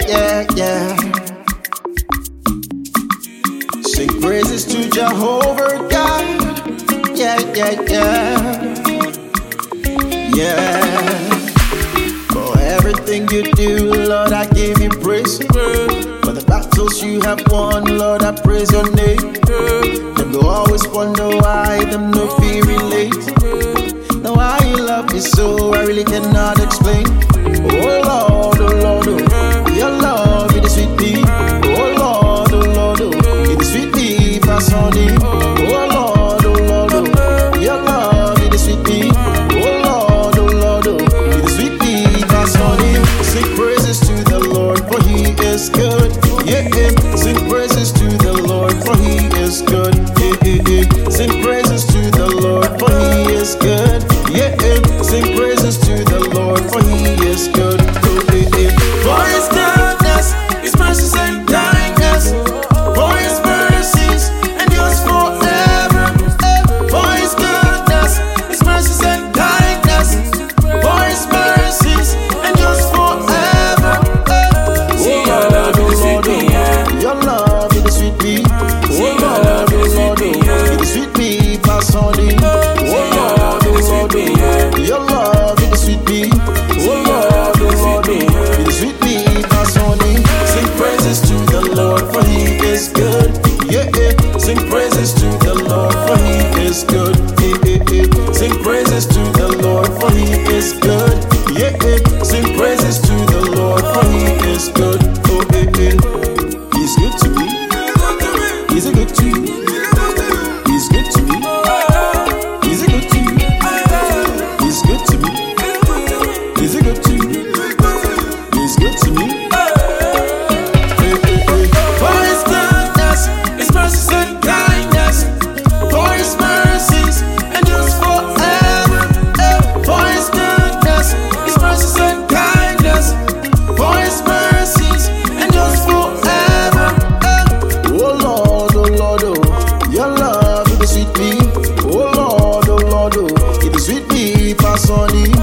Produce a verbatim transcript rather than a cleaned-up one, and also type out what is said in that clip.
yeah, yeah. Sing praises to Jehovah God. Yeah, yeah, yeah. Yeah. For everything you do, Lord, I give you praise. For the battles you have won, Lord, I praise your name. Them go always wonder why, them no fear relate. Now why you love me so, I really cannot explain. Oh Lord, oh Lord, oh, your love, it is sweet me. Oh Lord, oh Lord, oh, it is sweet me, pass on it. Oh Lord, oh Lord, oh, your love, it is sweet me. Oh Lord, oh Lord, oh, it is sweet me, pass on it. Sing praises to the Lord, for he is good. Yeah, yeah. Sing praises to the Lord, for he is good. Yeah, yeah, yeah. Sing praises to the Lord, for he is good. Yeah, yeah. Sing praises to the Lord, for he is good. For his goodness, his mercies and kindness, for his mercies endures forever. For his goodness, his mercies and kindness, for his mercies endures forever. Oh Lord, oh Lord, oh, your love it is sweet me. Oh Lord, oh Lord, oh, it is sweet me, pass on it. Oh Lord, oh Lord, oh, your love it is sweet me. Oh Lord, oh Lord, oh, it is sweet me, pass on it. Sing praises to the Lord, for he is good. Yeah, yeah. Sing praises to the Lord, for he is good. Yeah, yeah, yeah. Sing praises to the Lord, for he is good. Yeah, yeah. Sing praises to the Lord, for he is good. Oh, yeah, yeah. He's good to me. He's a good to you. He's good to me. He's a good to you. He's good to me. He's a good to you. He's good to me. For his goodness, his mercies and kindness, for his mercies endures forever. For his goodness, his mercies and kindness, for his mercies endures forever. Oh Lord, oh Lord, oh, your love it is sweet me. Oh Lord, oh Lord, oh, it is sweet me, pass on it.